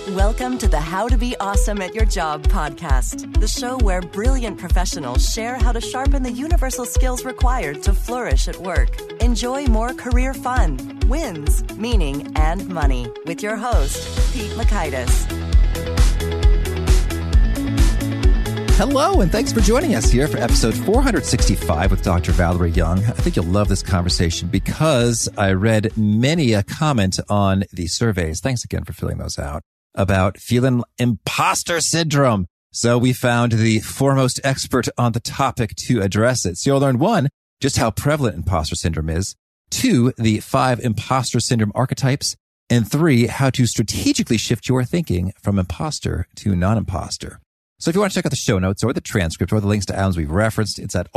Welcome to the How to Be Awesome at Your Job podcast, the show where brilliant professionals share how to sharpen the universal skills required to flourish at work. Enjoy more career fun, wins, meaning, and money with your host, Pete Mockaitis. Hello, and thanks for joining us here for episode 465 with Dr. Valerie Young. I think you'll love this conversation because I read many a comment on the surveys. Thanks again for filling those out about feeling imposter syndrome. So we found the foremost expert on the topic to address it. So you'll learn, 1, just how prevalent imposter syndrome is, 2, the 5 imposter syndrome archetypes, and 3, how to strategically shift your thinking from imposter to non-imposter. So if you want to check out the show notes or the transcript or the links to items we've referenced, it's at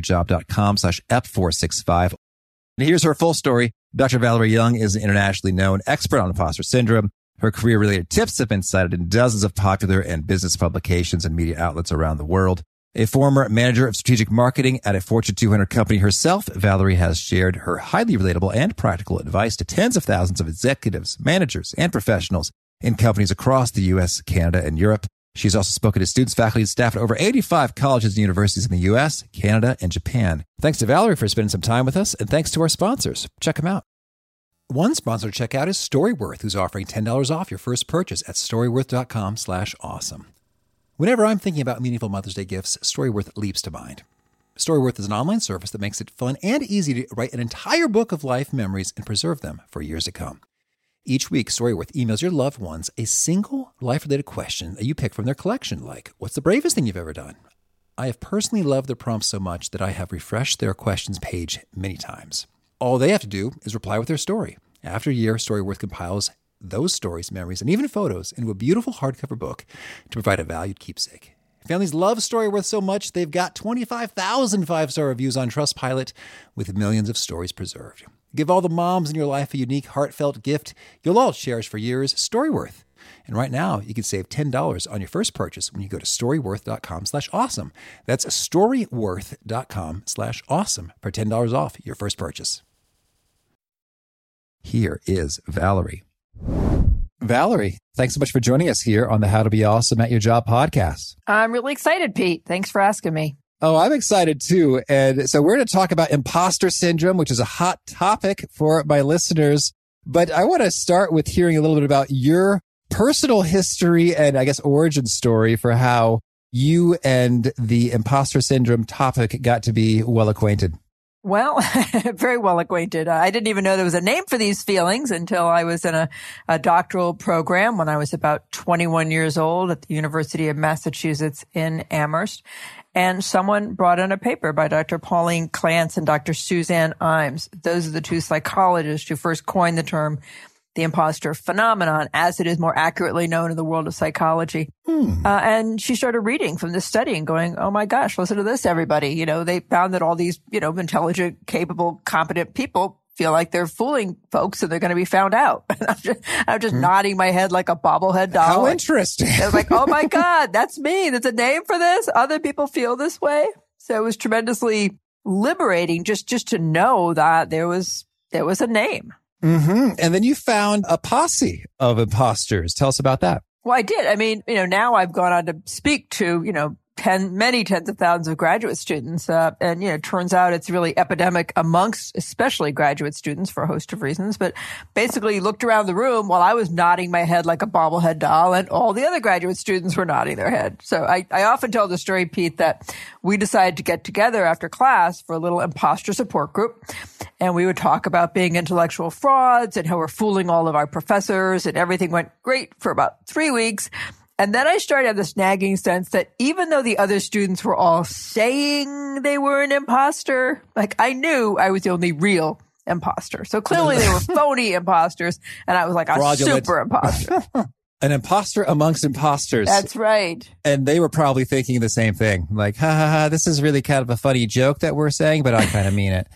awesomeatyourjob.com/ep465. And here's her full story. Dr. Valerie Young is an internationally known expert on imposter syndrome. Her career-related tips have been cited in dozens of popular and business publications and media outlets around the world. A former manager of strategic marketing at a Fortune 200 company herself, Valerie has shared her highly relatable and practical advice to tens of thousands of executives, managers, and professionals in companies across the U.S., Canada, and Europe. She's also spoken to students, faculty, and staff at over 85 colleges and universities in the U.S., Canada, and Japan. Thanks to Valerie for spending some time with us, and thanks to our sponsors. Check them out. One sponsor to check out is Storyworth, who's offering $10 off your first purchase at storyworth.com/awesome. Whenever I'm thinking about meaningful Mother's Day gifts, Storyworth leaps to mind. Storyworth is an online service that makes it fun and easy to write an entire book of life memories and preserve them for years to come. Each week, Storyworth emails your loved ones a single life-related question that you pick from their collection, like, what's the bravest thing you've ever done? I have personally loved their prompts so much that I have refreshed their questions page many times. All they have to do is reply with their story. After a year, Storyworth compiles those stories, memories, and even photos into a beautiful hardcover book to provide a valued keepsake. Families love Storyworth so much, they've got 25,000 five-star reviews on Trustpilot with millions of stories preserved. Give all the moms in your life a unique, heartfelt gift you'll all cherish for years, Storyworth. And right now, you can save $10 on your first purchase when you go to storyworth.com/awesome. That's storyworth.com/awesome for $10 off your first purchase. Here is Valerie. Valerie, thanks so much for joining us here on the How to Be Awesome at Your Job podcast. I'm really excited, Pete. Thanks for asking me. Oh, I'm excited too. And so we're going to talk about imposter syndrome, which is a hot topic for my listeners. But I want to start with hearing a little bit about your personal history and I guess origin story for how you and the imposter syndrome topic got to be well acquainted. Well, very well acquainted. I didn't even know there was a name for these feelings until I was in a doctoral program when I was about 21 years old at the University of Massachusetts in Amherst. And someone brought in a paper by Dr. Pauline Clance and Dr. Suzanne Imes. Those are the two psychologists who first coined the term the imposter phenomenon, as it is more accurately known in the world of psychology. And she started reading from this study and going, oh my gosh, listen to this, everybody. You know, they found that all these, intelligent, capable, competent people feel like they're fooling folks and they're going to be found out. I'm just nodding my head like a bobblehead doll. How interesting. I was like, oh my God, that's me. There's a name for this. Other people feel this way. So it was tremendously liberating just to know that there was a name. Mm-hmm. And then you found a posse of imposters. Tell us about that. Well, I did. I mean, now I've gone on to speak to, many tens of thousands of graduate students. And, it turns out it's really epidemic amongst especially graduate students for a host of reasons. But basically looked around the room while I was nodding my head like a bobblehead doll and all the other graduate students were nodding their head. So I often tell the story, Pete, that we decided to get together after class for a little imposter support group. And we would talk about being intellectual frauds and how we're fooling all of our professors, and everything went great for about 3 weeks. And then I started to have this nagging sense that even though the other students were all saying they were an imposter, like I knew I was the only real imposter. So clearly they were phony imposters, and I was like a fraudulent super imposter. An imposter amongst imposters. That's right. And they were probably thinking the same thing. Like, ha ha ha, this is really kind of a funny joke that we're saying, but I kind of mean it.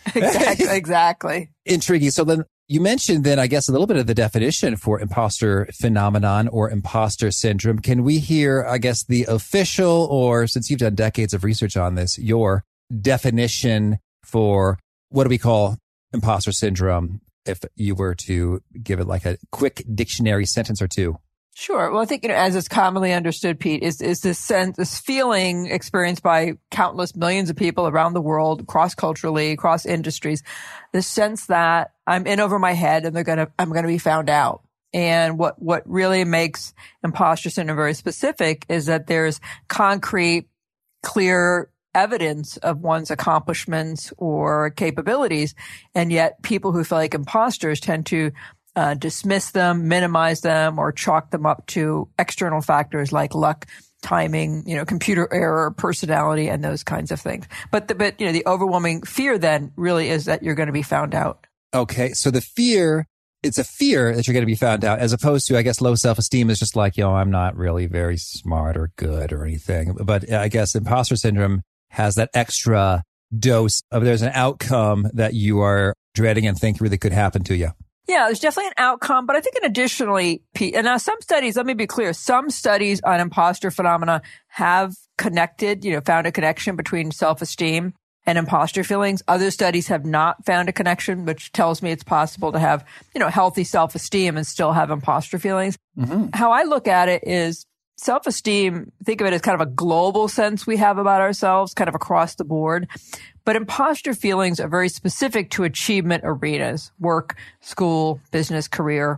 Exactly. Intriguing. So then you mentioned then, I guess, a little bit of the definition for imposter phenomenon or imposter syndrome. Can we hear, I guess, the official, or since you've done decades of research on this, your definition for what do we call imposter syndrome, if you were to give it like a quick dictionary sentence or two? Sure. Well, I think, as is commonly understood, Pete, is this sense, this feeling experienced by countless millions of people around the world, cross-culturally, across industries, the sense that I'm in over my head and I'm going to be found out. And what really makes imposter syndrome very specific is that there's concrete, clear evidence of one's accomplishments or capabilities. And yet people who feel like imposters tend to dismiss them, minimize them, or chalk them up to external factors like luck, timing, computer error, personality, and those kinds of things. But the overwhelming fear then really is that you're going to be found out. Okay. So it's a fear that you're going to be found out, as opposed to, I guess, low self-esteem is just like, I'm not really very smart or good or anything. But I guess imposter syndrome has that extra dose of there's an outcome that you are dreading and think really could happen to you. Yeah, there's definitely an outcome, but I think additionally, Pete, and now some studies, let me be clear, some studies on imposter phenomena have connected, found a connection between self-esteem and imposter feelings. Other studies have not found a connection, which tells me it's possible to have, healthy self-esteem and still have imposter feelings. Mm-hmm. How I look at it is self-esteem, think of it as kind of a global sense we have about ourselves, kind of across the board. But imposter feelings are very specific to achievement arenas, work, school, business, career.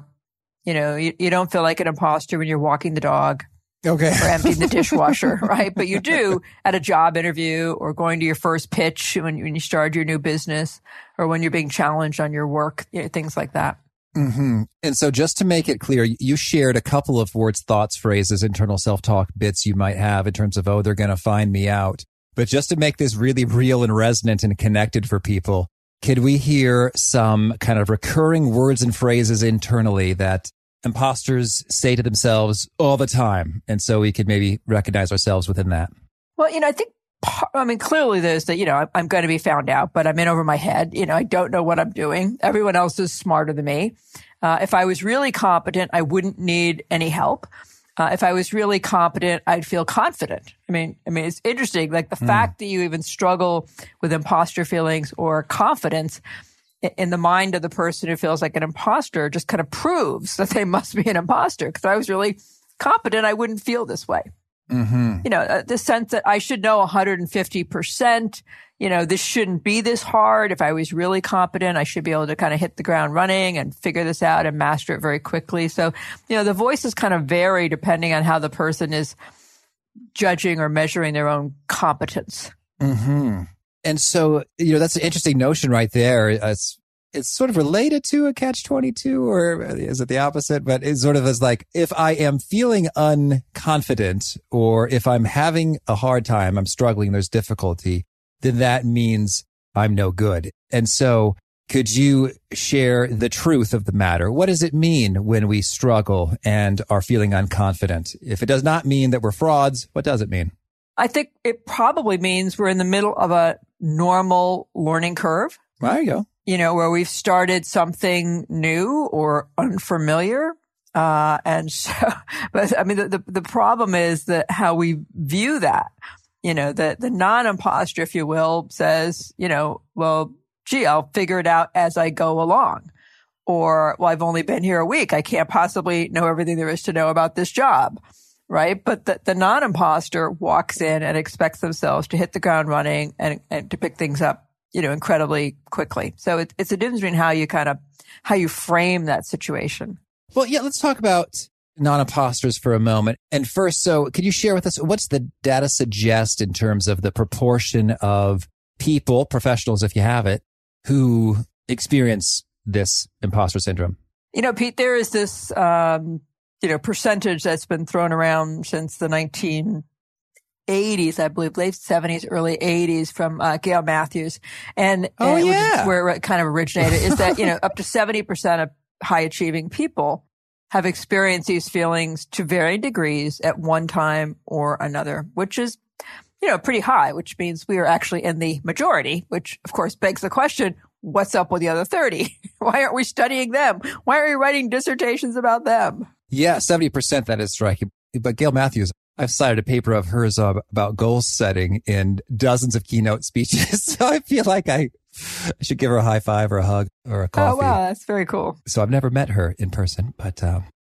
You don't feel like an imposter when you're walking the dog. Okay. Or emptying the dishwasher, right? But you do at a job interview or going to your first pitch when you start your new business or when you're being challenged on your work, things like that. Mm-hmm. And so just to make it clear, you shared a couple of words, thoughts, phrases, internal self-talk bits you might have in terms of, they're going to find me out. But just to make this really real and resonant and connected for people, could we hear some kind of recurring words and phrases internally that imposters say to themselves all the time? And so we could maybe recognize ourselves within that. Well, I think, clearly there's that, I'm going to be found out, but I'm in over my head. I don't know what I'm doing. Everyone else is smarter than me. If I was really competent, I wouldn't need any help. If I was really competent, I'd feel confident. It's interesting, like the fact that you even struggle with imposter feelings or confidence in the mind of the person who feels like an imposter just kind of proves that they must be an imposter. Because if I was really competent, I wouldn't feel this way. Mm-hmm. The sense that I should know 150%, this shouldn't be this hard. If I was really competent, I should be able to kind of hit the ground running and figure this out and master it very quickly. So, the voices kind of vary depending on how the person is judging or measuring their own competence. Mm-hmm. And so, that's an interesting notion right there. It's sort of related to a catch-22, or is it the opposite? But it sort of is like, if I am feeling unconfident or if I'm having a hard time, I'm struggling, there's difficulty, then that means I'm no good. And so could you share the truth of the matter? What does it mean when we struggle and are feeling unconfident? If it does not mean that we're frauds, what does it mean? I think it probably means we're in the middle of a normal learning curve. There you go. Where we've started something new or unfamiliar. And so, but the problem is that how we view that, the non-imposter, if you will, says, well, gee, I'll figure it out as I go along. Or, well, I've only been here a week. I can't possibly know everything there is to know about this job. Right. But the non-imposter walks in and expects themselves to hit the ground running and to pick things up, incredibly quickly. So it's a difference between how you frame that situation. Well, yeah, let's talk about non-imposters for a moment. And first, so could you share with us, what's the data suggest in terms of the proportion of people, professionals, if you have it, who experience this imposter syndrome? Pete, there is this, percentage that's been thrown around since the 1980s, I believe, late 70s, early 80s from Gail Matthews. And which is where it kind of originated, is that, up to 70% of high achieving people have experienced these feelings to varying degrees at one time or another, which is, pretty high, which means we are actually in the majority, which of course begs the question, what's up with the other 30? Why aren't we studying them? Why are we writing dissertations about them? Yeah, 70%, that is striking. But Gail Matthews, I've cited a paper of hers about goal setting in dozens of keynote speeches. So I feel like I should give her a high five or a hug or a coffee. Oh, wow. That's very cool. So I've never met her in person, but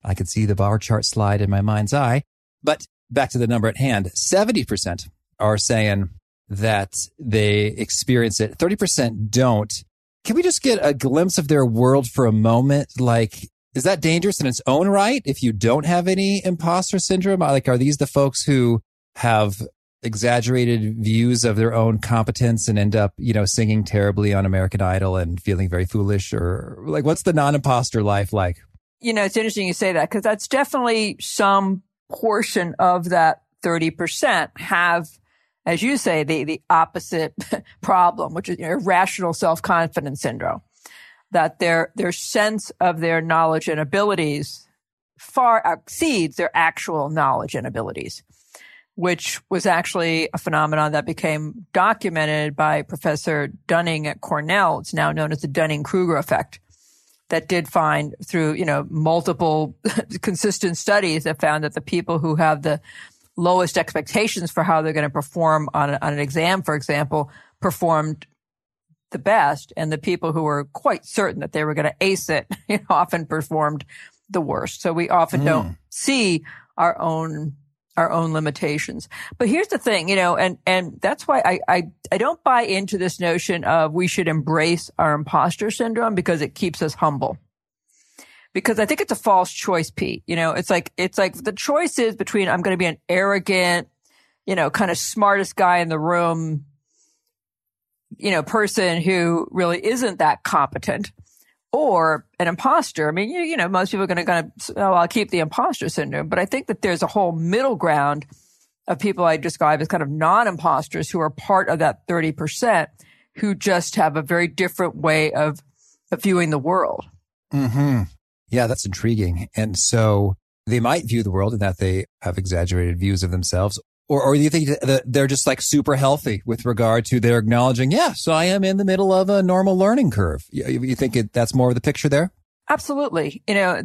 I could see the bar chart slide in my mind's eye. But back to the number at hand, 70% are saying that they experience it. 30% don't. Can we just get a glimpse of their world for a moment? Like, is that dangerous in its own right if you don't have any imposter syndrome? Like, are these the folks who have exaggerated views of their own competence and end up, singing terribly on American Idol and feeling very foolish? Or like, what's the non-imposter life like? It's interesting you say that because that's definitely some portion of that 30% have, as you say, the opposite problem, which is irrational self-confidence syndrome, that their sense of their knowledge and abilities far exceeds their actual knowledge and abilities, which was actually a phenomenon that became documented by Professor Dunning at Cornell. It's now known as the Dunning-Kruger effect, that did find through, multiple consistent studies that found that the people who have the lowest expectations for how they're going to perform on an exam, for example, performed the best. And the people who were quite certain that they were going to ace it often performed the worst. So we often don't see our own limitations. But here's the thing, and that's why I don't buy into this notion of we should embrace our imposter syndrome because it keeps us humble. Because I think it's a false choice, Pete. It's like the choice is between I'm going to be an arrogant, kind of smartest guy in the room, person who really isn't that competent, or an imposter. I mean, most people are going to I'll keep the imposter syndrome. But I think that there's a whole middle ground of people I describe as kind of non-imposters who are part of that 30% who just have a very different way of viewing the world. Mm-hmm. Yeah, that's intriguing. And so they might view the world in that they have exaggerated views of themselves. Or do you think that they're just like super healthy with regard to their acknowledging, so I am in the middle of a normal learning curve? You think that's more of the picture there? Absolutely.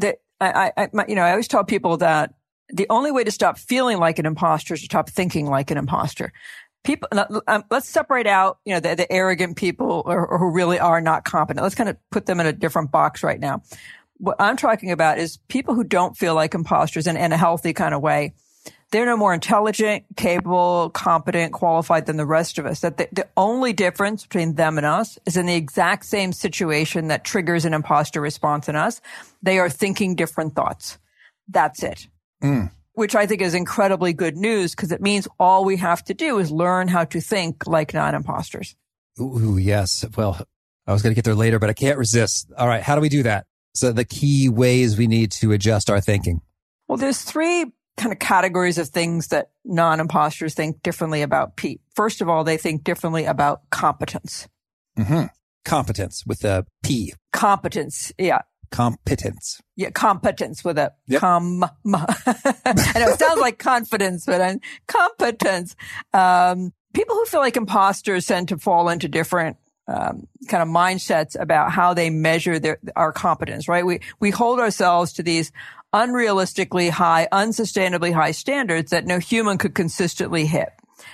I always tell people that the only way to stop feeling like an imposter is to stop thinking like an imposter. People, let's separate out, the arrogant people or who really are not competent. Let's kind of put them in a different box right now. What I'm talking about is people who don't feel like imposters in a healthy kind of way. They're no more intelligent, capable, competent, qualified than the rest of us. That the only difference between them and us is in the exact same situation that triggers an imposter response in us. They are thinking different thoughts. That's it. Which I think is incredibly good news because it means all we have to do is learn how to think like non-imposters. Ooh, yes. Well, I was going to get there later, but I can't resist. All right. How do we do that? So the key ways we need to adjust our thinking. Well, there's three kind of categories of things that non-imposters think differently about, Pete. First of all, they think differently about competence. Mm-hmm. Competence with a P. Competence. Yeah. Competence. Yeah. Competence with a I know it sounds like confidence, but competence. People who feel like imposters tend to fall into different kind of mindsets about how they measure our competence, right? We hold ourselves to these unrealistically high, unsustainably high standards that no human could consistently hit.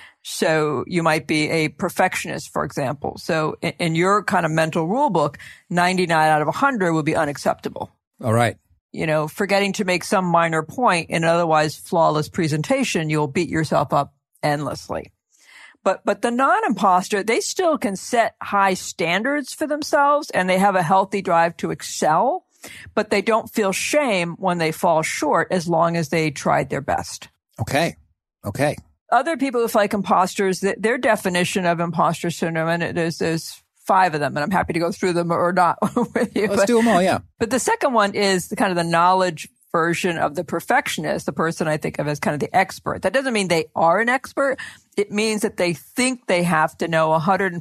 So you might be a perfectionist, for example. So in your kind of mental rule book, 99 out of 100 would be unacceptable. All right. Forgetting to make some minor point in an otherwise flawless presentation, you'll beat yourself up endlessly. But the non-imposter, they still can set high standards for themselves and they have a healthy drive to excel, but they don't feel shame when they fall short as long as they tried their best. Okay. Other people who feel like imposters, their definition of imposter syndrome, and there's 5 of them, and I'm happy to go through them or not with you. Let's do them all, yeah. But the second one is the knowledge version of the perfectionist, the person I think of as kind of the expert. That doesn't mean they are an expert. It means that they think they have to know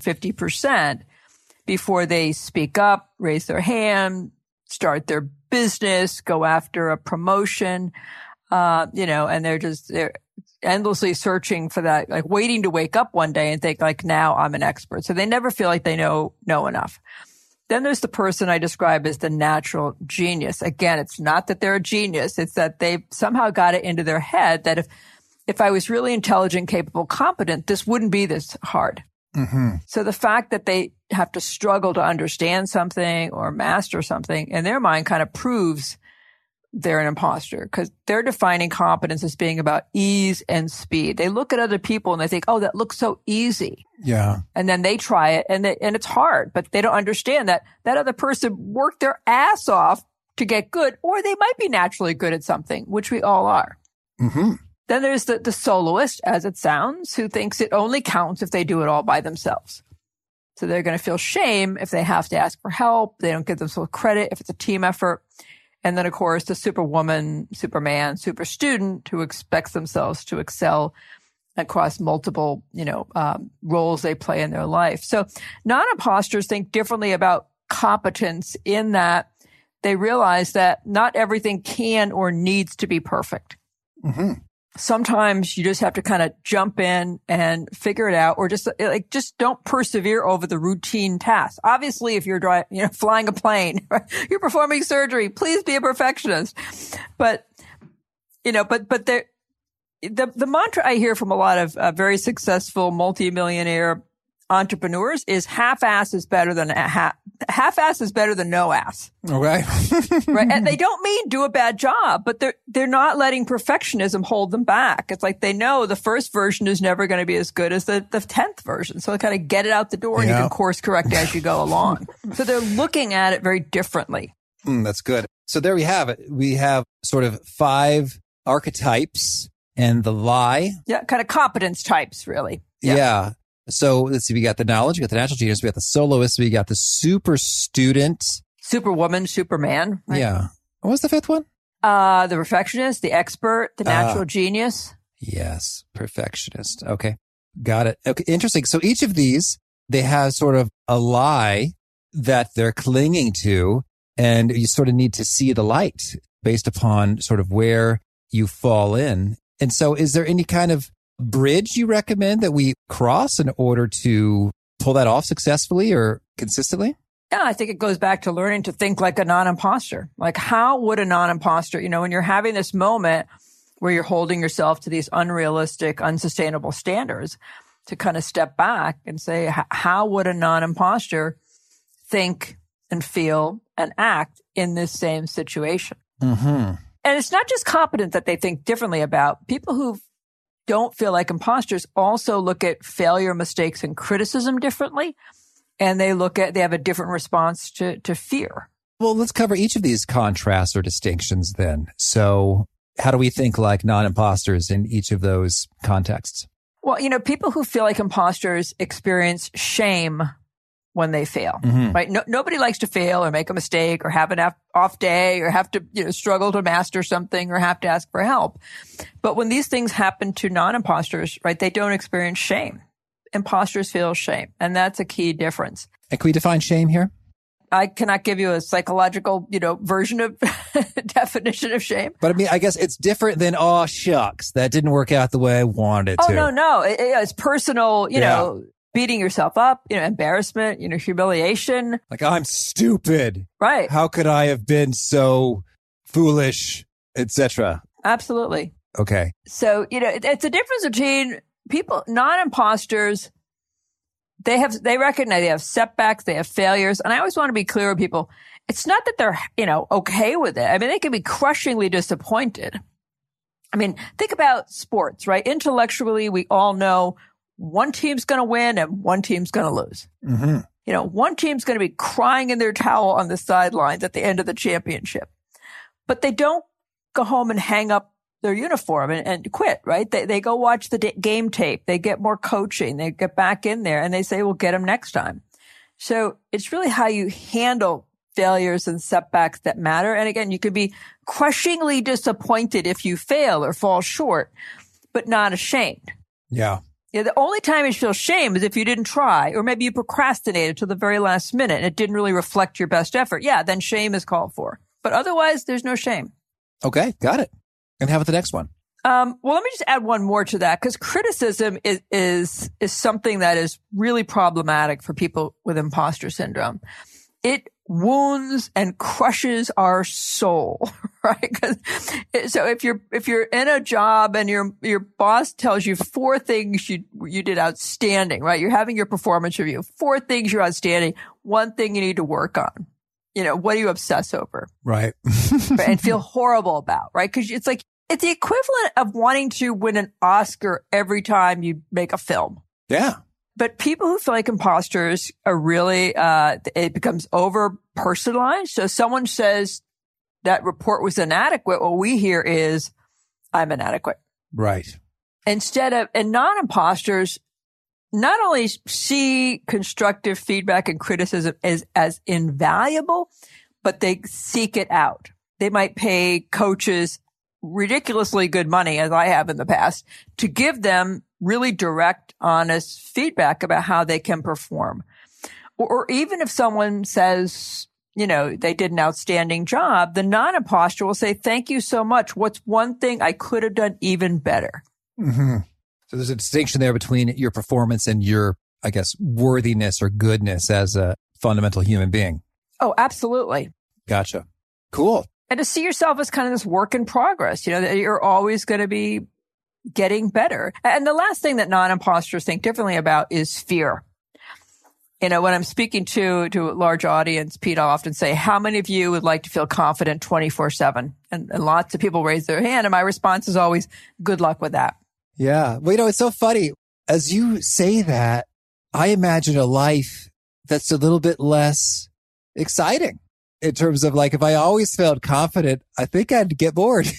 150% before they speak up, raise their hand, start their business, go after a promotion, and they're endlessly searching for that, like waiting to wake up one day and think like, now I'm an expert. So they never feel like they know enough. Then there's the person I describe as the natural genius. Again, it's not that they're a genius. It's that they've somehow got it into their head that if I was really intelligent, capable, competent, this wouldn't be this hard. Mm-hmm. So the fact that they have to struggle to understand something or master something in their mind kind of proves they're an imposter because they're defining competence as being about ease and speed. They look at other people and they think, oh, that looks so easy. Yeah. And then they try it and it's hard, but they don't understand that other person worked their ass off to get good, or they might be naturally good at something, which we all are. Mm-hmm. Then there's the soloist, as it sounds, who thinks it only counts if they do it all by themselves. So they're going to feel shame if they have to ask for help. They don't give themselves credit if it's a team effort. And then, of course, the superwoman, superman, super student who expects themselves to excel across multiple, roles they play in their life. So non-imposters think differently about competence in that they realize that not everything can or needs to be perfect. Mm-hmm. Sometimes you just have to kind of jump in and figure it out, or just don't persevere over the routine tasks. Obviously, if you're flying a plane, you're performing surgery, please be a perfectionist. But the mantra I hear from a lot of very successful multimillionaire entrepreneurs is half-ass is better than half-ass is better than no ass. Okay. Right. And they don't mean do a bad job, but they're not letting perfectionism hold them back. It's like they know the first version is never going to be as good as the 10th version. So they kind of get it out the door and you can course correct as you go along. So they're looking at it very differently. That's good. So there we have it. We have sort of 5 archetypes and the lie. Yeah. Kind of competence types, really. Yeah. So let's see, we got the knowledge, we got the natural genius, we got the soloist, we got the super student. Superwoman, superman. Right? Yeah. What was the 5th one? The perfectionist, the expert, the natural genius. Yes. Perfectionist. Okay. Got it. Okay. Interesting. So each of these, they have sort of a lie that they're clinging to, and you sort of need to see the light based upon sort of where you fall in. And so is there any kind of bridge you recommend that we cross in order to pull that off successfully or consistently? Yeah, I think it goes back to learning to think like a non-imposter. Like, how would a non-imposter, when you're having this moment where you're holding yourself to these unrealistic, unsustainable standards, to kind of step back and say, how would a non-imposter think and feel and act in this same situation? Mm-hmm. And it's not just competence that they think differently about. People who don't feel like imposters also look at failure, mistakes, and criticism differently. And they have a different response to fear. Well, let's cover each of these contrasts or distinctions then. So how do we think like non-imposters in each of those contexts? Well, people who feel like imposters experience shame when they fail, right? Nobody likes to fail or make a mistake or have an off day or have to, struggle to master something or have to ask for help. But when these things happen to non-imposters, right, they don't experience shame. Imposters feel shame. And that's a key difference. And can we define shame here? I cannot give you a psychological, version of definition of shame. But I mean, I guess it's different than, oh, shucks, that didn't work out the way I wanted it to. Oh, no. It's personal, beating yourself up, embarrassment, humiliation. Like, I'm stupid. Right. How could I have been so foolish, etc.? Absolutely. Okay. So, it's a difference between people, non-imposters. They recognize they have setbacks, they have failures. And I always want to be clear with people. It's not that they're, okay with it. I mean, they can be crushingly disappointed. I mean, think about sports, right? Intellectually, we all know one team's going to win and one team's going to lose. Mm-hmm. One team's going to be crying in their towel on the sidelines at the end of the championship, but they don't go home and hang up their uniform and quit, right? They go watch the game tape. They get more coaching. They get back in there and they say, we'll get them next time. So it's really how you handle failures and setbacks that matter. And again, you could be crushingly disappointed if you fail or fall short, but not ashamed. Yeah. The only time you feel shame is if you didn't try, or maybe you procrastinated to the very last minute and it didn't really reflect your best effort. Yeah, then shame is called for. But otherwise, there's no shame. Okay, got it. And how about the next one? Well, let me just add one more to that, because criticism is something that is really problematic for people with imposter syndrome. It wounds and crushes our soul, right? So if you're in a job and your boss tells you 4 things you did outstanding, right? You're having your performance review, 4 things you're outstanding, 1 thing you need to work on. what do you obsess over? Right. And feel horrible about, right? Because it's like, it's the equivalent of wanting to win an Oscar every time you make a film. Yeah. But people who feel like imposters are really, it becomes over personalized. So someone says that report was inadequate. What we hear is, I'm inadequate. Right. And non-imposters not only see constructive feedback and criticism as invaluable, but they seek it out. They might pay coaches ridiculously good money, as I have in the past, to give them really direct, honest feedback about how they can perform. Or even if someone says, they did an outstanding job, the non-imposter will say, thank you so much. What's one thing I could have done even better? Mm-hmm. So there's a distinction there between your performance and your, I guess, worthiness or goodness as a fundamental human being. Oh, absolutely. Gotcha. Cool. And to see yourself as kind of this work in progress, that you're always going to be getting better. And the last thing that non-imposters think differently about is fear. When I'm speaking to a large audience, Pete, I'll often say, how many of you would like to feel confident 24/7? And lots of people raise their hand. And my response is always, good luck with that. Yeah. Well, it's so funny. As you say that, I imagine a life that's a little bit less exciting in terms of like, if I always felt confident, I think I'd get bored.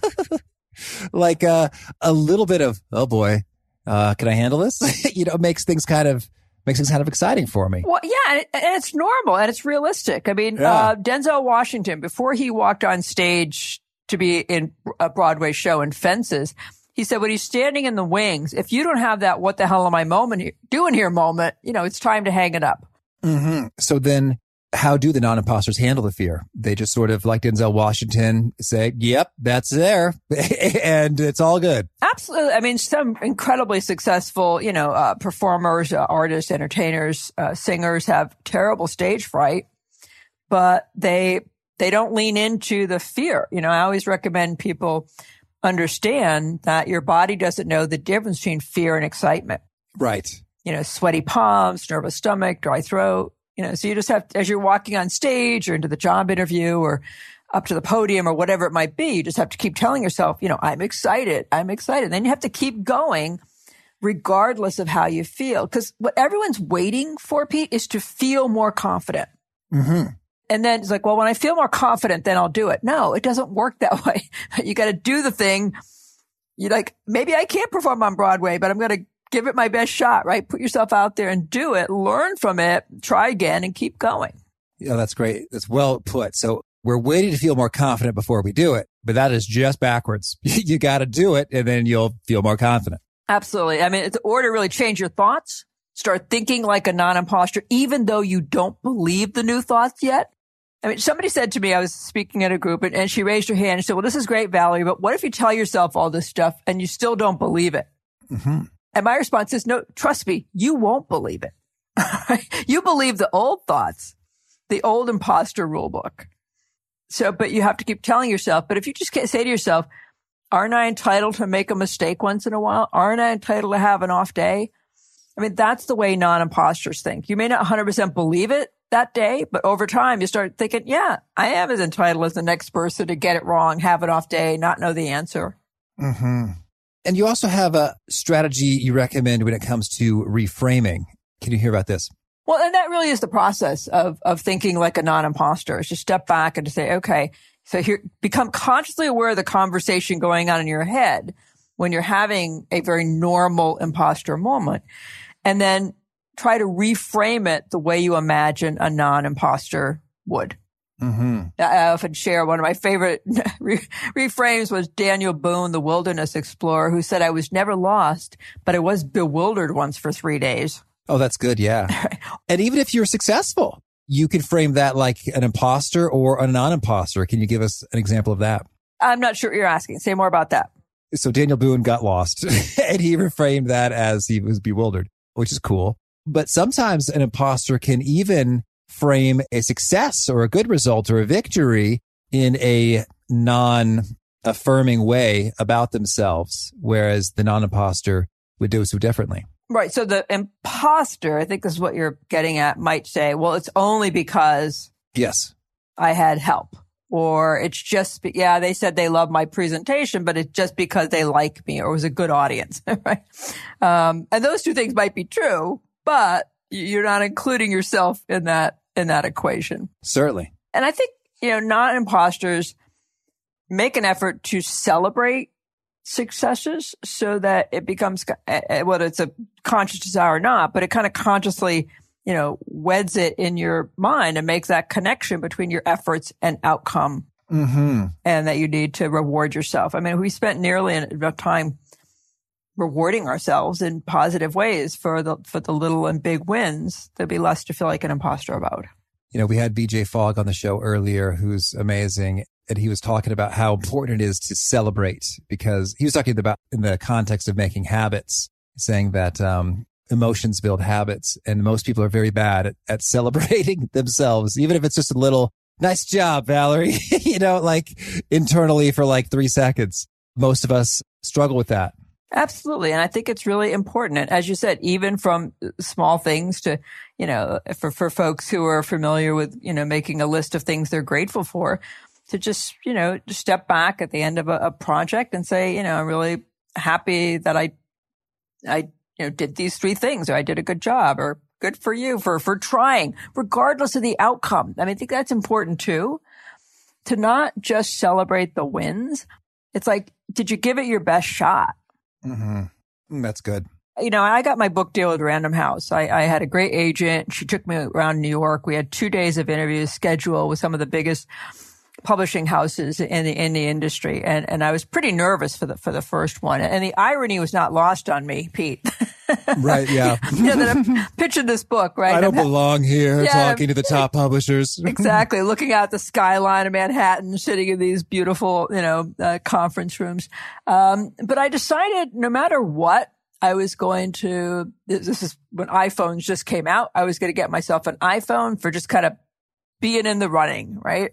Like a little bit of, oh boy, can I handle this? Makes things kind of exciting for me. Well, yeah, and it's normal and it's realistic. I mean, Denzel Washington, before he walked on stage to be in a Broadway show in Fences, he said, when he's standing in the wings, if you don't have that, what the hell am I doing here moment, it's time to hang it up. Mm-hmm. So then how do the non-imposters handle the fear? They just sort of, like Denzel Washington, say, yep, that's there. And it's all good. Absolutely. I mean, some incredibly successful, performers, artists, entertainers, singers have terrible stage fright, but they don't lean into the fear. I always recommend people understand that your body doesn't know the difference between fear and excitement. Right. Sweaty palms, nervous stomach, dry throat. So you just have, as you're walking on stage or into the job interview or up to the podium or whatever it might be, you just have to keep telling yourself, I'm excited. I'm excited. Then you have to keep going regardless of how you feel. Because what everyone's waiting for, Pete, is to feel more confident. Mm-hmm. And then it's like, well, when I feel more confident, then I'll do it. No, it doesn't work that way. You got to do the thing. You're like, maybe I can't perform on Broadway, but I'm going to give it my best shot, right? Put yourself out there and do it. Learn from it. Try again and keep going. Yeah, that's great. That's well put. So we're waiting to feel more confident before we do it, but that is just backwards. You got to do it and then you'll feel more confident. Absolutely. I mean, it's or to really change your thoughts, start thinking like a non-imposter, even though you don't believe the new thoughts yet. I mean, somebody said to me, I was speaking at a group and she raised her hand and said, well, this is great, Valerie, but what if you tell yourself all this stuff and you still don't believe it? Mm-hmm. And my response is, no, trust me, you won't believe it. You believe the old thoughts, the old imposter rule book. So, but you have to keep telling yourself, but if you just can't say to yourself, aren't I entitled to make a mistake once in a while? Aren't I entitled to have an off day? I mean, that's the way non-imposters think. You may not 100% believe it that day, but over time you start thinking, yeah, I am as entitled as the next person to get it wrong, have an off day, not know the answer. Mm-hmm. And you also have a strategy you recommend when it comes to reframing. Can you hear about this? Well, and that really is the process of thinking like a non-imposter. Is just step back and to say, okay, so here, become consciously aware of the conversation going on in your head when you're having a very normal imposter moment, and then try to reframe it the way you imagine a non-imposter would. Mm-hmm. I often share one of my favorite reframes was Daniel Boone, the wilderness explorer, who said, I was never lost, but I was bewildered once for 3 days. Oh, that's good. Yeah. And even if you're successful, you could frame that like an imposter or a non-imposter. Can you give us an example of that? I'm not sure what you're asking. Say more about that. So Daniel Boone got lost and he reframed that as he was bewildered, which is cool. But sometimes an imposter can even frame a success or a good result or a victory in a non-affirming way about themselves, whereas the non-imposter would do so differently. Right. So the imposter, I think this is what you're getting at, might say, well, it's only because yes, I had help. Or it's just, they said they love my presentation, but it's just because they like me or it was a good audience, right? And those two things might be true, but you're not including yourself in that equation. Certainly. And I think, non-imposters make an effort to celebrate successes so that it becomes, whether it's a conscious desire or not, but it kind of consciously weds it in your mind and makes that connection between your efforts and outcome. Mm-hmm. And that you need to reward yourself. I mean, we spent nearly enough time rewarding ourselves in positive ways for the little and big wins. There'd be less to feel like an imposter about. We had BJ Fogg on the show earlier, who's amazing. And he was talking about how important it is to celebrate, because he was talking about in the context of making habits, saying that, emotions build habits, and most people are very bad at celebrating themselves, even if it's just a little, nice job, Valerie, like internally for like 3 seconds. Most of us struggle with that. Absolutely. And I think it's really important. And as you said, even from small things to, for folks who are familiar with, making a list of things they're grateful for, to just, just step back at the end of a project and say, I'm really happy that I did these 3 things, or I did a good job, or good for you for trying, regardless of the outcome. I mean, I think that's important too, to not just celebrate the wins. It's like, did you give it your best shot? Mm-hmm. That's good. I got my book deal with Random House. I had a great agent. She took me around New York. We had 2 days of interviews scheduled with some of the biggest publishing houses in the industry. And I was pretty nervous for the first one. And the irony was not lost on me, Pete. Right. Yeah. That I'm pitching this book, right? I don't belong here talking to the top publishers. Exactly. Looking out the skyline of Manhattan, sitting in these beautiful, conference rooms. But I decided no matter what, I was going to, this is when iPhones just came out. I was going to get myself an iPhone for just kind of being in the running, right?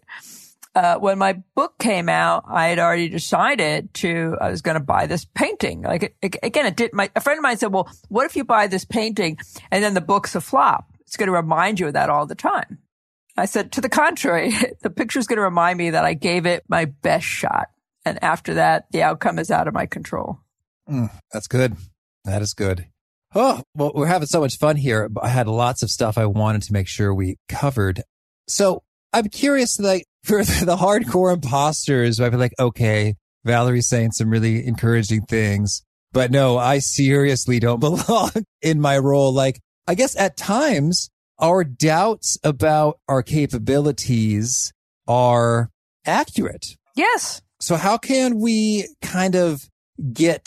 When my book came out, I had already decided I was going to buy this painting. Like, again, a friend of mine said, well, what if you buy this painting and then the book's a flop? It's going to remind you of that all the time. I said, to the contrary, the picture's going to remind me that I gave it my best shot. And after that, the outcome is out of my control. That's good. That is good. Oh, well, we're having so much fun here. I had lots of stuff I wanted to make sure we covered. So I'm curious, like, for the hardcore imposters, I'd be like, okay, Valerie's saying some really encouraging things, but no, I seriously don't belong in my role. Like, I guess at times our doubts about our capabilities are accurate. Yes. So how can we kind of get,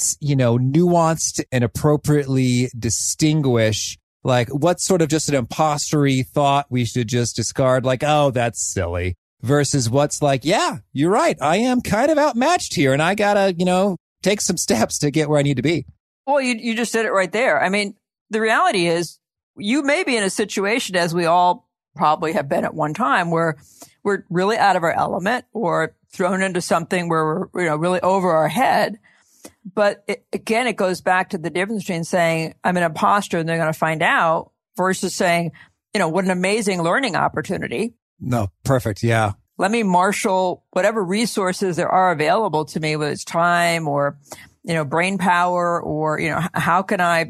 nuanced and appropriately distinguish, like, what's sort of just an imposter-y thought we should just discard, like, oh, that's silly, versus what's like, yeah, you're right, I am kind of outmatched here and I gotta, take some steps to get where I need to be. Well, you just said it right there. I mean, the reality is you may be in a situation, as we all probably have been at one time, where we're really out of our element or thrown into something where we're, really over our head. But it goes back to the difference between saying I'm an imposter and they're going to find out versus saying, what an amazing learning opportunity. No, perfect. Yeah. Let me marshal whatever resources there are available to me, whether it's time or, brain power or, how can I,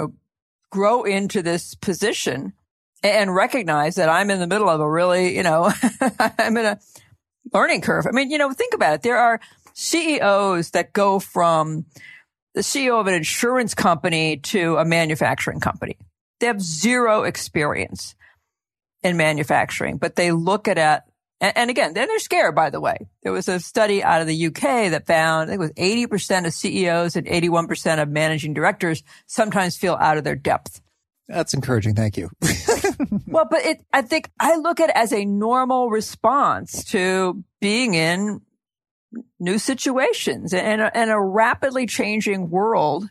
grow into this position and recognize that I'm in the middle of a really, I'm in a learning curve. I mean, think about it. There are CEOs that go from the CEO of an insurance company to a manufacturing company. They have zero experience in manufacturing, but they look at it. And again, they're scared, by the way. There was a study out of the UK that found, I think it was 80% of CEOs and 81% of managing directors sometimes feel out of their depth. That's encouraging. Thank you. Well, but I think I look at it as a normal response to being in new situations and a rapidly changing world,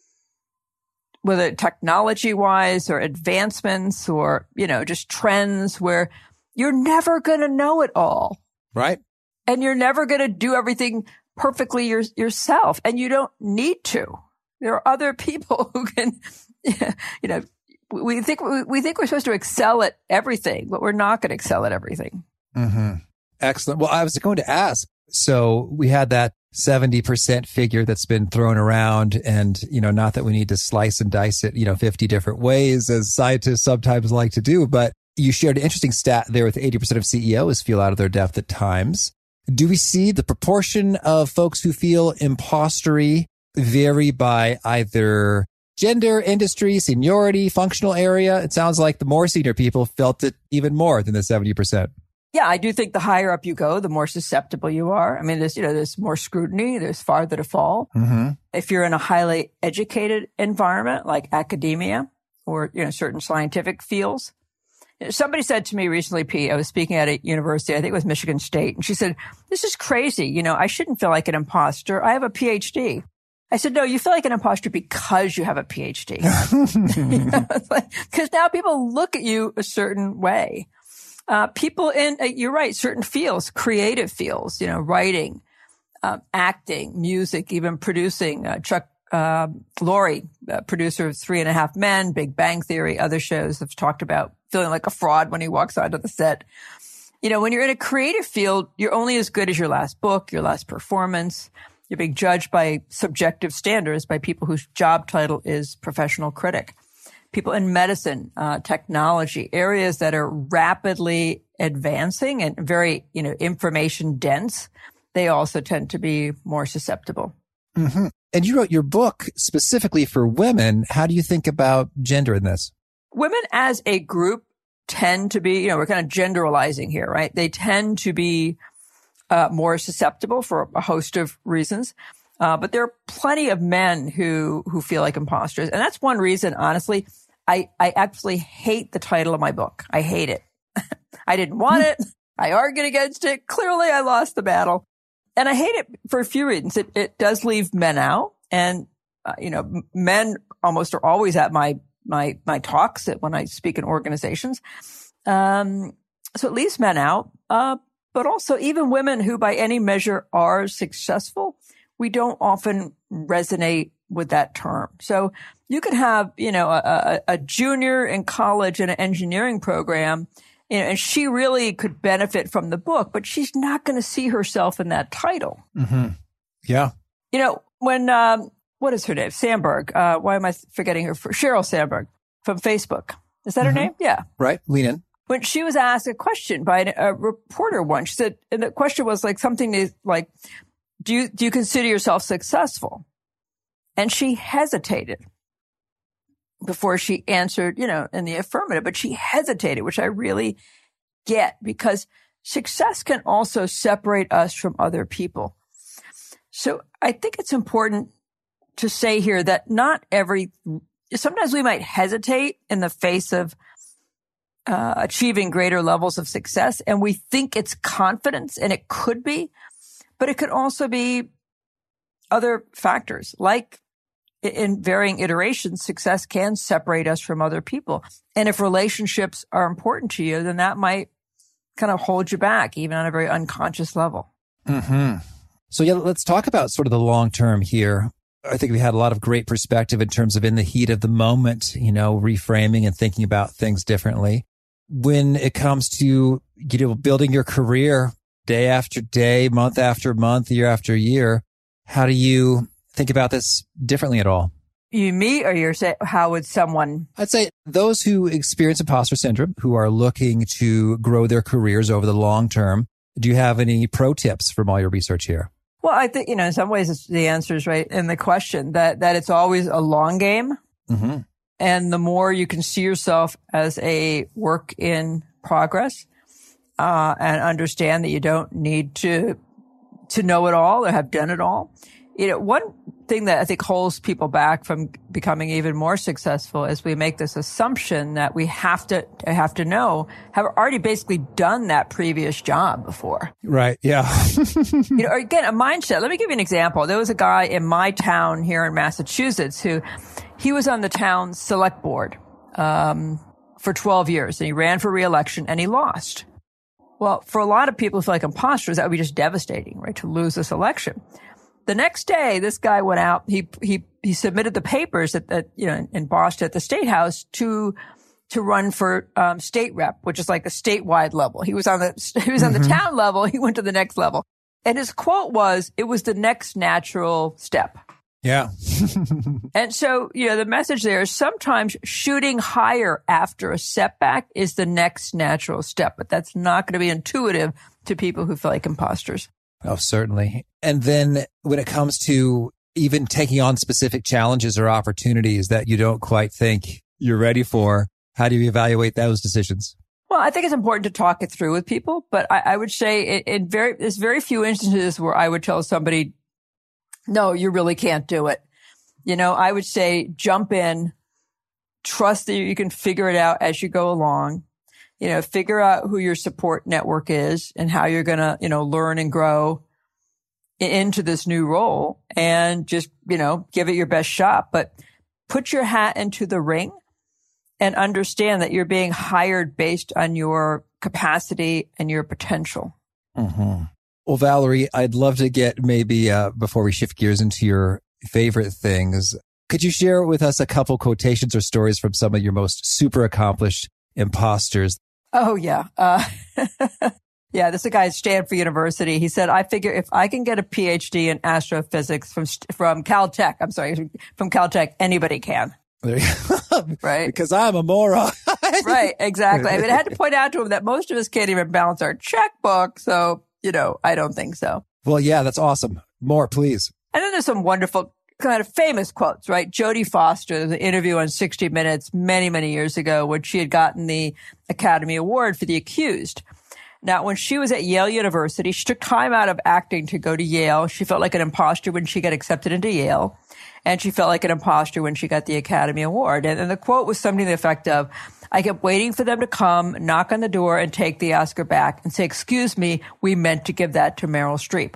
whether technology-wise or advancements or, just trends where you're never going to know it all. Right. And you're never going to do everything perfectly yourself. And you don't need to. There are other people who can, we think we're supposed to excel at everything, but we're not going to excel at everything. Mm-hmm. Excellent. Well, I was going to ask, so we had that 70% figure that's been thrown around, and, not that we need to slice and dice it, 50 different ways as scientists sometimes like to do, but you shared an interesting stat there with 80% of CEOs feel out of their depth at times. Do we see the proportion of folks who feel impostery vary by either gender, industry, seniority, functional area? It sounds like the more senior people felt it even more than the 70%. Yeah, I do think the higher up you go, the more susceptible you are. I mean, there's more scrutiny, there's farther to fall. Mm-hmm. If you're in a highly educated environment like academia or, certain scientific fields. Somebody said to me recently, Pete, I was speaking at a university, I think it was Michigan State, and she said, "This is crazy. I shouldn't feel like an imposter. I have a PhD." I said, "No, you feel like an imposter because you have a PhD." Because now people look at you a certain way. People in, you're right, certain fields, creative fields, writing, acting, music, even producing. Chuck Lorre, producer of 3.5 Men, Big Bang Theory, other shows have talked about feeling like a fraud when he walks onto the set. When you're in a creative field, you're only as good as your last book, your last performance. You're being judged by subjective standards by people whose job title is professional critic. People in medicine, technology, areas that are rapidly advancing and very, information dense, they also tend to be more susceptible. Mm-hmm. And you wrote your book specifically for women. How do you think about gender in this? Women as a group tend to be, we're kind of generalizing here, right? They tend to be more susceptible for a host of reasons. But there are plenty of men who feel like imposters. And that's one reason, honestly, I actually hate the title of my book. I hate it. I didn't want it. I argued against it. Clearly, I lost the battle. And I hate it for a few reasons. It does leave men out. And, men almost are always at my talks when I speak in organizations. So it leaves men out. But also even women who by any measure are successful, we don't often resonate with that term. So you could have, a junior in college in an engineering program, and she really could benefit from the book, but she's not going to see herself in that title. Mm-hmm. Yeah. When, what is her name? Sandberg. Why am I forgetting her? Sheryl Sandberg from Facebook. Is that her name? Yeah. Right. Lean in. When she was asked a question by a reporter once, she said, and the question was like something like, do you consider yourself successful? And she hesitated before she answered, in the affirmative, but she hesitated, which I really get, because success can also separate us from other people. So I think it's important to say here that sometimes we might hesitate in the face of achieving greater levels of success, and we think it's confidence, and it could be, but it could also be other factors. Like in varying iterations, success can separate us from other people. And if relationships are important to you, then that might kind of hold you back, even on a very unconscious level. Mm-hmm. So yeah, let's talk about sort of the long term here. I think we had a lot of great perspective in terms of in the heat of the moment, reframing and thinking about things differently. When it comes to, building your career day after day, month after month, year after year, how do you think about this differently at all? Me, or you're saying, how would someone? I'd say those who experience imposter syndrome, who are looking to grow their careers over the long term. Do you have any pro tips from all your research here? Well, I think, in some ways the answer is right in the question that it's always a long game. Mm-hmm. And the more you can see yourself as a work in progress, and understand that you don't need to know it all or have done it all. One thing that I think holds people back from becoming even more successful is we make this assumption that we have to already basically done that previous job before. Right. Yeah. Again, a mindset. Let me give you an example. There was a guy in my town here in Massachusetts he was on the town's select board, for 12 years, and he ran for re-election and he lost. Well, for a lot of people who feel like imposters, that would be just devastating, right? To lose this election. The next day, this guy went out. He submitted the papers in Boston at the State House to to run for state rep, which is like a statewide level. He was on the town level. He went to the next level. And his quote was, it was the next natural step. Yeah. And so, the message there is sometimes shooting higher after a setback is the next natural step, but that's not going to be intuitive to people who feel like imposters. Oh, certainly. And then when it comes to even taking on specific challenges or opportunities that you don't quite think you're ready for, how do you evaluate those decisions? Well, I think it's important to talk it through with people, but I would say there's very few instances where I would tell somebody, no, you really can't do it. I would say jump in, trust that you can figure it out as you go along, figure out who your support network is and how you're going to, learn and grow into this new role and just, give it your best shot, but put your hat into the ring and understand that you're being hired based on your capacity and your potential. Mm-hmm. Well, Valerie, I'd love to get maybe before we shift gears into your favorite things, could you share with us a couple quotations or stories from some of your most super accomplished imposters? Oh, yeah. Yeah, this is a guy at Stanford University. He said, I figure if I can get a PhD in astrophysics from Caltech, anybody can. Right? Because I'm a moron. Right, exactly. I had to point out to him that most of us can't even balance our checkbook. So, I don't think so. Well, yeah, that's awesome. More, please. And then there's some wonderful kind of famous quotes, right? Jodie Foster, the interview on 60 Minutes many, many years ago, when she had gotten the Academy Award for The Accused. Now, when she was at Yale University, she took time out of acting to go to Yale. She felt like an imposter when she got accepted into Yale. And she felt like an imposter when she got the Academy Award. And the quote was something to the effect of, I kept waiting for them to come, knock on the door, and take the Oscar back and say, excuse me, we meant to give that to Meryl Streep.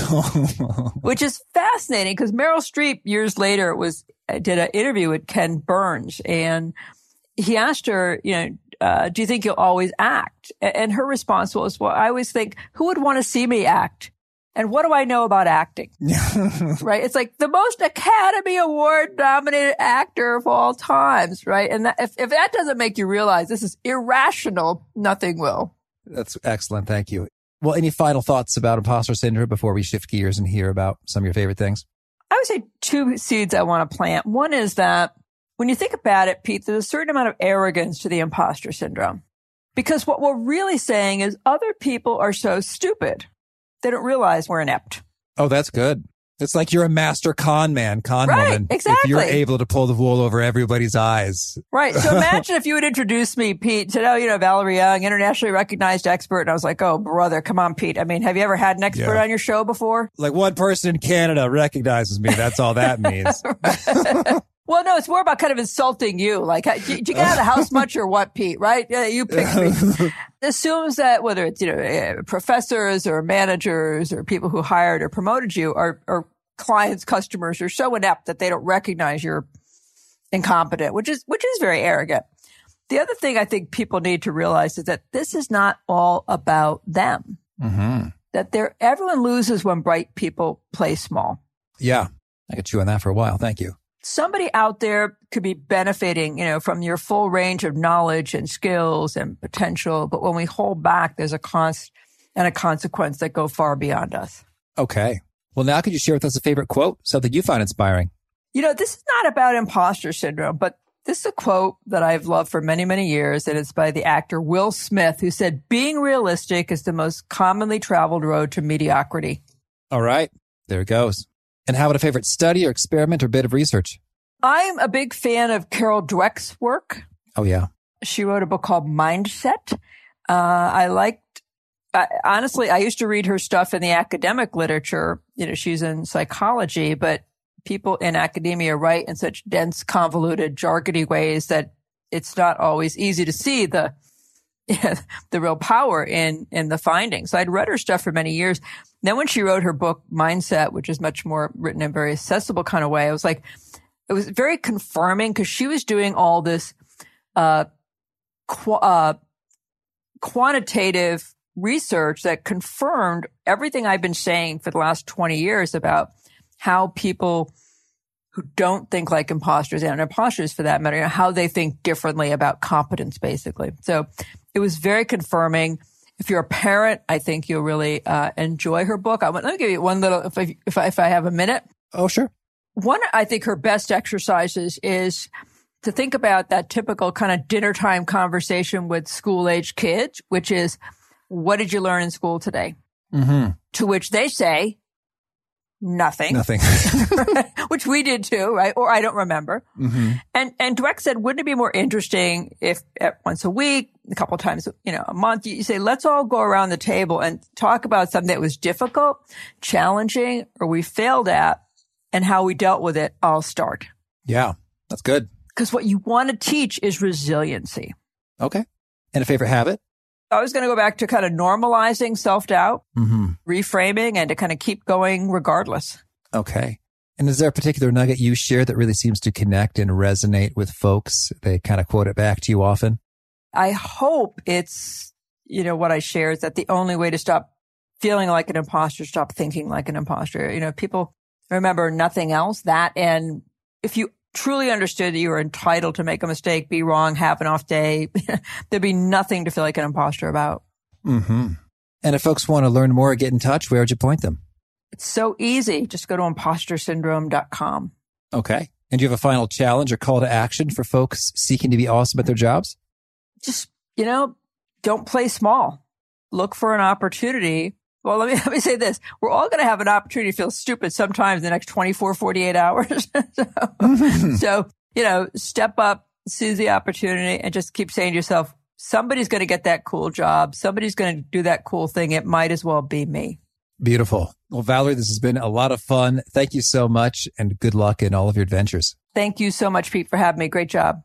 Which is fascinating because Meryl Streep years later did an interview with Ken Burns, and he asked her, do you think you'll always act? And her response was, well, I always think, who would want to see me act? And what do I know about acting? Right? It's like the most Academy Award nominated actor of all times, right? And if that doesn't make you realize this is irrational, nothing will. That's excellent. Thank you. Well, any final thoughts about imposter syndrome before we shift gears and hear about some of your favorite things? I would say two seeds I want to plant. One is that when you think about it, Pete, there's a certain amount of arrogance to the imposter syndrome. Because what we're really saying is other people are so stupid, they don't realize we're inept. Oh, that's good. It's like you're a master con woman. Exactly. If you're able to pull the wool over everybody's eyes. Right. So imagine if you would introduce me, Pete, said, Valerie Young, internationally recognized expert. And I was like, oh, brother, come on, Pete. I mean, have you ever had an expert on your show before? Like one person in Canada recognizes me. That's all that means. Well, no, it's more about kind of insulting you. Like, did you get out of the house much or what, Pete? Right? Yeah, you picked me. Assumes that whether it's, professors or managers or people who hired or promoted you or clients, customers are so inept that they don't recognize you're incompetent, which is very arrogant. The other thing I think people need to realize is that this is not all about them. Mm-hmm. That everyone loses when bright people play small. Yeah. I could chew on that for a while. Thank you. Somebody out there could be benefiting, from your full range of knowledge and skills and potential. But when we hold back, there's a cost and a consequence that go far beyond us. Okay. Well, now could you share with us a favorite quote, something you find inspiring? This is not about imposter syndrome, but this is a quote that I've loved for many, many years. And it's by the actor Will Smith, who said, being realistic is the most commonly traveled road to mediocrity. All right. There it goes. And how about a favorite study or experiment or bit of research? I'm a big fan of Carol Dweck's work. Oh, yeah. She wrote a book called Mindset. Honestly, I used to read her stuff in the academic literature. She's in psychology, but people in academia write in such dense, convoluted, jargony ways that it's not always easy to see the real power in the findings. So I'd read her stuff for many years. Then when she wrote her book, Mindset, which is much more written in a very accessible kind of way, it was very confirming because she was doing all this quantitative research that confirmed everything I've been saying for the last 20 years about how people who don't think like imposters, and imposters for that matter, how they think differently about competence, basically. So it was very confirming. If you're a parent, I think you'll really enjoy her book. Let me give you one little, if I have a minute. Oh, sure. One, I think her best exercises is to think about that typical kind of dinner time conversation with school-age kids, which is, what did you learn in school today? Mm-hmm. To which they say, nothing. Nothing. Which we did too, right? Or I don't remember. Mm-hmm. And Dweck said, wouldn't it be more interesting if once a week, a couple of times, a month, you say, let's all go around the table and talk about something that was difficult, challenging, or we failed at, and how we dealt with it. I'll start. Yeah, that's good. Because what you want to teach is resiliency. Okay. And a favorite habit? I was going to go back to kind of normalizing self-doubt, reframing, and to kind of keep going regardless. Okay. And is there a particular nugget you share that really seems to connect and resonate with folks? They kind of quote it back to you often? I hope it's, what I share is that the only way to stop feeling like an imposter, stop thinking like an imposter. People remember nothing else. That, and if you truly understood that you were entitled to make a mistake, be wrong, have an off day, there'd be nothing to feel like an imposter about. Mm-hmm. And if folks want to learn more or get in touch, where would you point them? It's so easy. Just go to impostersyndrome.com. Okay. And do you have a final challenge or call to action for folks seeking to be awesome at their jobs? Just, don't play small. Look for an opportunity. Well, let me say this. We're all going to have an opportunity to feel stupid sometimes in the next 24, 48 hours. So, step up, seize the opportunity, and just keep saying to yourself, somebody's going to get that cool job. Somebody's going to do that cool thing. It might as well be me. Beautiful. Well, Valerie, this has been a lot of fun. Thank you so much, and good luck in all of your adventures. Thank you so much, Pete, for having me. Great job.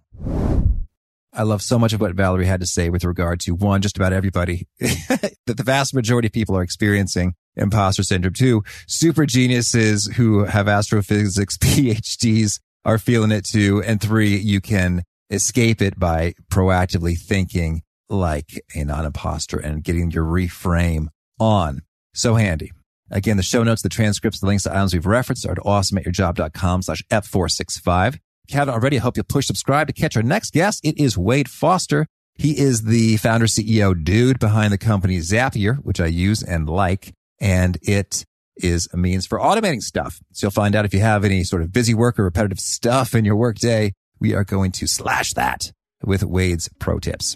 I love so much of what Valerie had to say with regard to, one, just about everybody, that the vast majority of people are experiencing imposter syndrome. Two, super geniuses who have astrophysics PhDs are feeling it too. And three, you can escape it by proactively thinking like a non-imposter and getting your reframe on. So handy. Again, the show notes, the transcripts, the links to items we've referenced are at awesomeatyourjob.com/F465. If you haven't already, I hope you'll push subscribe to catch our next guest. It is Wade Foster. He is the founder, CEO dude behind the company Zapier, which I use and like. And it is a means for automating stuff. So you'll find out if you have any sort of busy work or repetitive stuff in your workday, we are going to slash that with Wade's pro tips.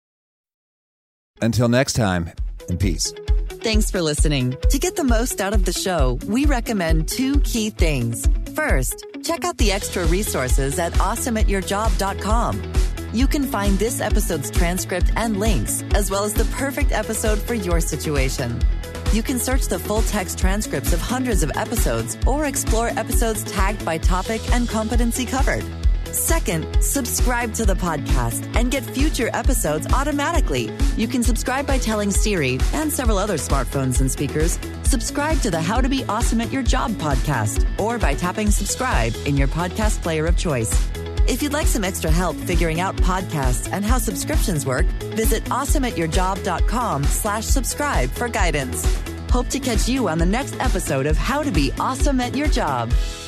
Until next time, in peace. Thanks for listening. To get the most out of the show, we recommend 2 key things. First, check out the extra resources at awesomeatyourjob.com. You can find this episode's transcript and links, as well as the perfect episode for your situation. You can search the full text transcripts of hundreds of episodes or explore episodes tagged by topic and competency covered. Second, subscribe to the podcast and get future episodes automatically. You can subscribe by telling Siri and several other smartphones and speakers, subscribe to the How to Be Awesome at Your Job podcast, or by tapping subscribe in your podcast player of choice. If you'd like some extra help figuring out podcasts and how subscriptions work, visit awesomeatyourjob.com/subscribe for guidance. Hope to catch you on the next episode of How to Be Awesome at Your Job.